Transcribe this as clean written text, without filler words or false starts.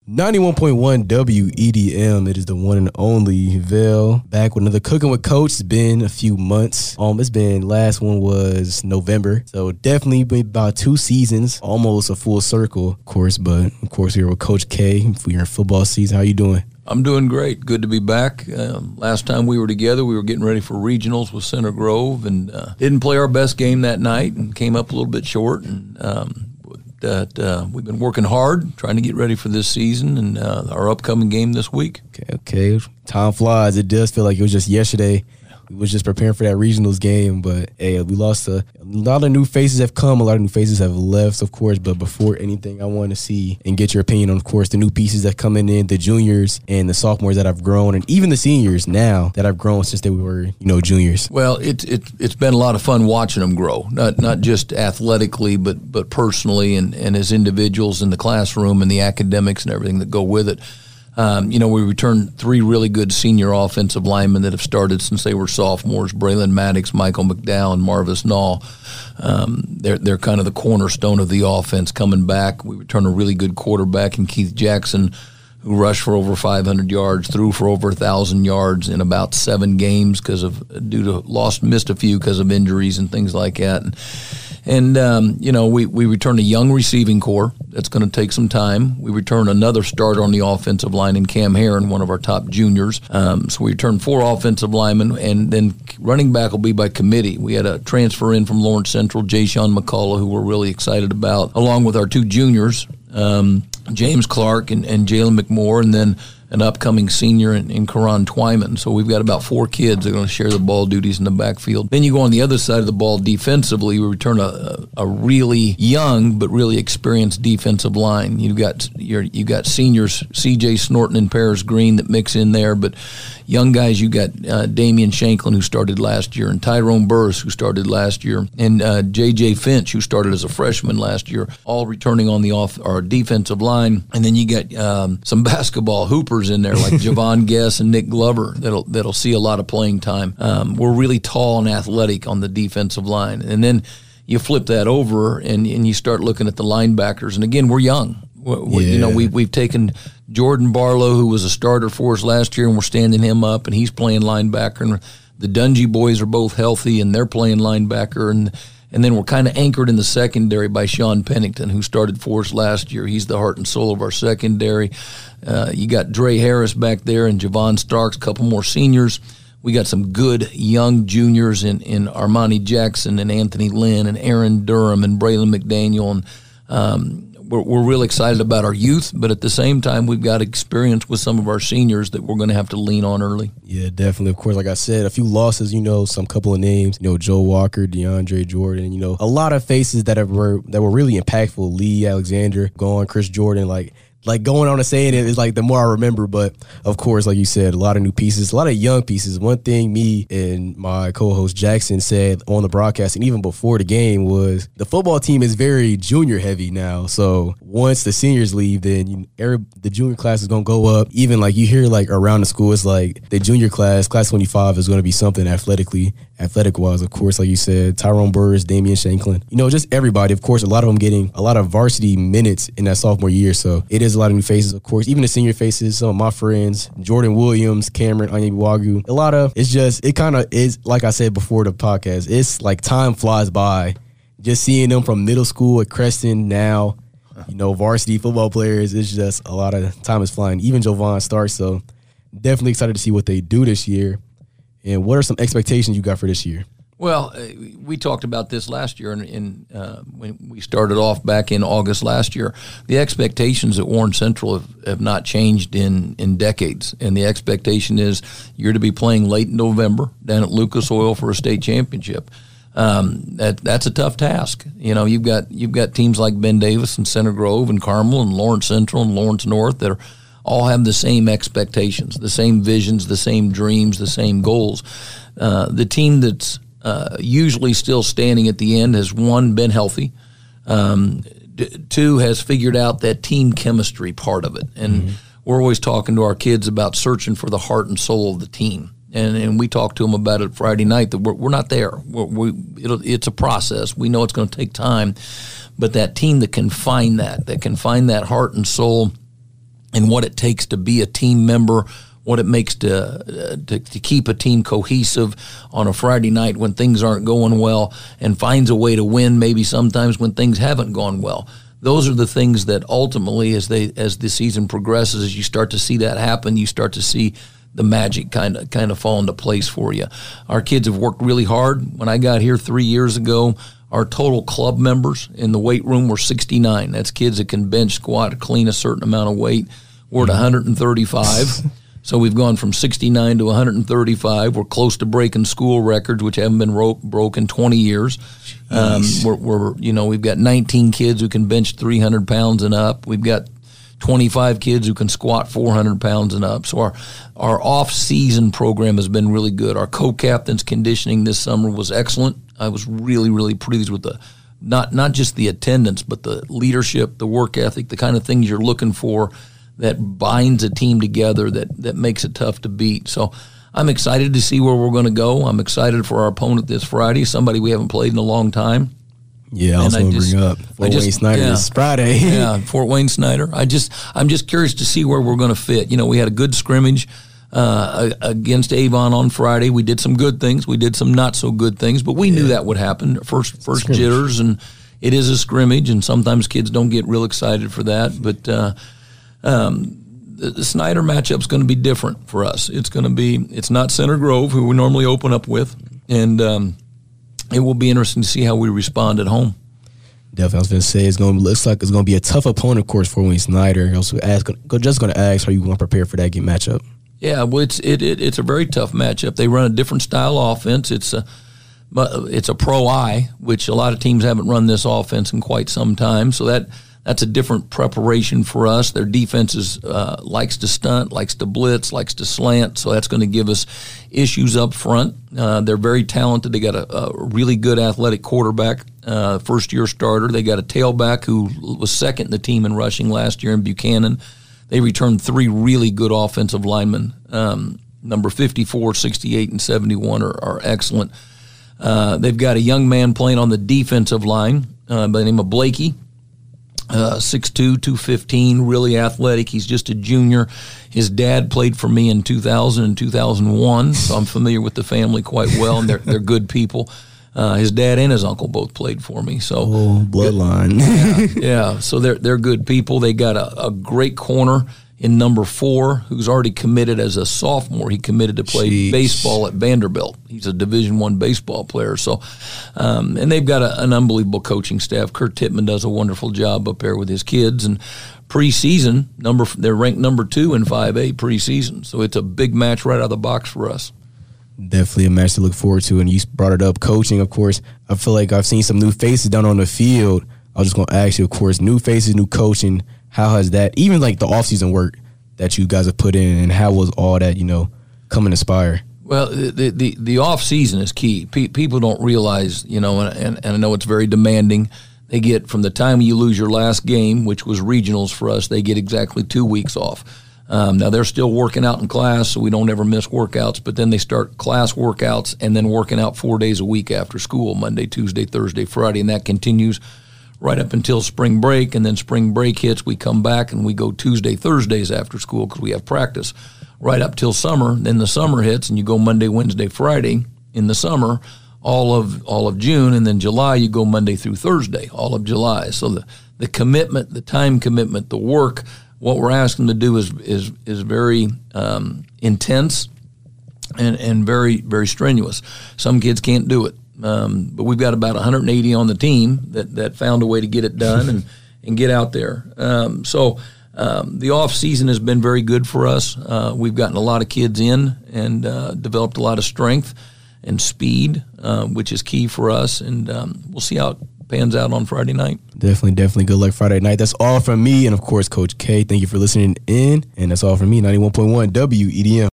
91.1 WEDM. It is the one and only Vail. Back with another Cooking with Coach. It's been a few months. Last one was November. So definitely been about 2 seasons, almost a full circle, of course. But of course, we're with Coach K. We're in football season. How you doing? I'm doing great. Good to be back. Last time we were together, we were getting ready for regionals with Center Grove and didn't play our best game that night and came up a little bit short. And we've been working hard, trying to get ready for this season and our upcoming game this week. Okay. Time flies. It does feel like it was just yesterday. We was just preparing for that regionals game, but hey, we lost a lot of new faces have come, a lot of new faces have left, of course. But before anything, I want to see and get your opinion on, of course, the new pieces that coming in, the juniors and the sophomores that have grown, and even the seniors now that have grown since they were, juniors. Well, it's been a lot of fun watching them grow, not just athletically, but personally and as individuals in the classroom and the academics and everything that go with it. We returned 3 really good senior offensive linemen that have started since they were sophomores: Braylon Maddox, Michael McDowell, and Marvis Nall. They're kind of the cornerstone of the offense coming back. We returned a really good quarterback in Keith Jackson, who rushed for over 500 yards, threw for over 1,000 yards in about 7 games missed a few because of injuries and things like that. And we returned a young receiving corps. That's going to take some time. We returned another starter on the offensive line in Cam Heron, one of our top juniors. So we returned 4 offensive linemen, and then running back will be by committee. We had a transfer in from Lawrence Central, Jayshon McCullough, who we're really excited about, along with our 2 juniors, James Clark and Jalen McMoore, and then an upcoming senior in Karan Twyman. So we've got about 4 kids that are going to share the ball duties in the backfield. Then you go on the other side of the ball defensively. We return a really young but really experienced defensive line. You got seniors, C.J. Snorton and Paris Green that mix in there, but young guys, you got Damian Shanklin, who started last year, and Tyrone Burris, who started last year, and J.J. Finch, who started as a freshman last year, all returning on our defensive line. And then you got some basketball hoopers in there like Javon Guess and Nick Glover that'll see a lot of playing time. We're really tall and athletic on the defensive line. And then you flip that over and you start looking at the linebackers. And again, we're young. We've taken Jordan Barlow, who was a starter for us last year, and we're standing him up, and he's playing linebacker. And the Dungy boys are both healthy, and they're playing linebacker. And then we're kind of anchored in the secondary by Sean Pennington, who started for us last year. He's the heart and soul of our secondary. You got Dre Harris back there and Javon Starks, a couple more seniors. We got some good young juniors in Armani Jackson and Anthony Lynn and Aaron Durham and Braylon McDaniel. And we're really excited about our youth, but at the same time, we've got experience with some of our seniors that we're going to have to lean on early. Yeah, definitely. Of course, like I said, a few losses, some couple of names, Joe Walker, DeAndre Jordan, a lot of faces that were really impactful. Lee Alexander, gone, Chris Jordan, like going on and saying it is like the more I remember, but of course, like you said, a lot of new pieces, a lot of young pieces. One thing me and my co-host Jackson said on the broadcast and even before the game was the football team is very junior heavy now. So once the seniors leave, then the junior class is going to go up. Even like you hear like around the school, it's like the junior class 25 is going to be something athletic-wise, of course, like you said, Tyrone Burris, Damian Shanklin, just everybody. Of course, a lot of them getting a lot of varsity minutes in that sophomore year. So it is a lot of new faces, of course, even the senior faces, some of my friends, Jordan Williams, Cameron Onyebuagu, it kind of is, like I said before the podcast, it's like time flies by. Just seeing them from middle school at Creston now, varsity football players, it's just a lot of time is flying. Even Javon Starks, so definitely excited to see what they do this year. And what are some expectations you got for this year? Well, we talked about this last year when we started off back in August last year. The expectations at Warren Central have not changed in decades, and the expectation is you're to be playing late in November down at Lucas Oil for a state championship. That's a tough task. You've got teams like Ben Davis and Center Grove and Carmel and Lawrence Central and Lawrence North that all have the same expectations, the same visions, the same dreams, the same goals. The team that's usually still standing at the end has, 1, been healthy, 2, has figured out that team chemistry part of it. And we're always talking to our kids about searching for the heart and soul of the team. And we talked to them about it Friday night that we're not there. It's a process. We know it's going to take time. But that team that can find that heart and soul and what it takes to be a team member, what it makes to keep a team cohesive on a Friday night when things aren't going well, and finds a way to win maybe sometimes when things haven't gone well. Those are the things that ultimately, as the season progresses, as you start to see that happen, you start to see the magic kind of fall into place for you. Our kids have worked really hard. When I got here 3 years ago, our total club members in the weight room were 69. That's kids that can bench, squat, clean a certain amount of weight. We're at 135. So we've gone from 69 to 135. We're close to breaking school records, which haven't been broken 20 years. We've got 19 kids who can bench 300 pounds and up. We've got 25 kids who can squat 400 pounds and up. So our off-season program has been really good. Our co-captain's conditioning this summer was excellent. I was really, really pleased with not just the attendance, but the leadership, the work ethic, the kind of things you're looking for that binds a team together that makes it tough to beat. So I'm excited to see where we're going to go. I'm excited for our opponent this Friday, somebody we haven't played in a long time. Yeah, I was going to bring up Fort Wayne Snyder this Friday. Yeah, Fort Wayne Snyder. I'm just curious to see where we're going to fit. We had a good scrimmage against Avon on Friday. We did some good things. We did some not so good things, but we knew that would happen. First scrimmage. Jitters, and it is a scrimmage, and sometimes kids don't get real excited for that. But the Snyder matchup's going to be different for us. It's not Center Grove, who we normally open up with, and it will be interesting to see how we respond at home. Definitely, I was going to say looks like it's going to be a tough opponent, of course, for Wayne Snyder. Also, just going to ask, how you going to prepare for that game matchup? Yeah, well, it's a very tough matchup. They run a different style offense. It's a pro I, which a lot of teams haven't run this offense in quite some time. So that's a different preparation for us. Their defense likes to stunt, likes to blitz, likes to slant, so that's going to give us issues up front. They're very talented. They got a really good athletic quarterback, first-year starter. They got a tailback who was second in the team in rushing last year in Buchanan. They returned 3 really good offensive linemen. Number 54, 68, and 71 are excellent. They've got a young man playing on the defensive line by the name of Blakey. 6'2", 215, really athletic. He's just a junior. His dad played for me in 2000 and 2001, so I'm familiar with the family quite well, and they're good people. His dad and his uncle both played for me. So bloodline. Yeah. So they're good people. They got a great corner in number 4, who's already committed as a sophomore. He committed to play baseball at Vanderbilt. He's a Division I baseball player. So, and they've got an unbelievable coaching staff. Kurt Tittman does a wonderful job up there with his kids. And preseason, they're ranked number 2 in 5A preseason. So it's a big match right out of the box for us. Definitely a match to look forward to. And you brought it up, coaching, of course. I feel like I've seen some new faces down on the field. I was just going to ask you, of course, new faces, new coaching. How has that, even like the offseason work that you guys have put in, and how was all that, come and inspire? Well, the off-season is key. People don't realize, and I know it's very demanding. They get, from the time you lose your last game, which was regionals for us, they get exactly 2 weeks off. Now, they're still working out in class, so we don't ever miss workouts, but then they start class workouts and then working out 4 days a week after school, Monday, Tuesday, Thursday, Friday, and that continues right up until spring break. And then spring break hits, we come back and we go Tuesday, Thursdays after school because we have practice right up till summer. Then the summer hits and you go Monday, Wednesday, Friday in the summer, all of June, and then July you go Monday through Thursday, all of July. So the commitment, the time commitment, the work, what we're asking them to do is very intense and very, very strenuous. Some kids can't do it. But we've got about 180 on the team that found a way to get it done and get out there. The off season has been very good for us. We've gotten a lot of kids in and developed a lot of strength and speed, which is key for us. And we'll see how it pans out on Friday night. Definitely. Good luck Friday night. That's all from me. And of course, Coach K, thank you for listening in. And that's all from me, 91.1 WEDM.